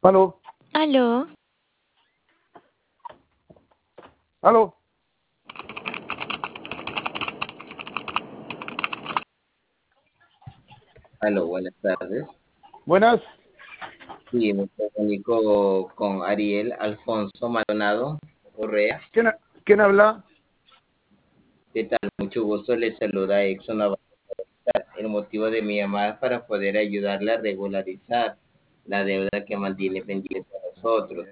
Aló, Aló, aló. Aló, buenas tardes. Buenas. Sí, me comunico con Ariel Alfonso Maldonado Correa. ¿Quién habla? ¿Qué tal? Mucho gusto. Le saluda Exxon Navarro. El motivo de mi llamada es para poder ayudarle a regularizar la deuda que mantiene pendiente a nosotros.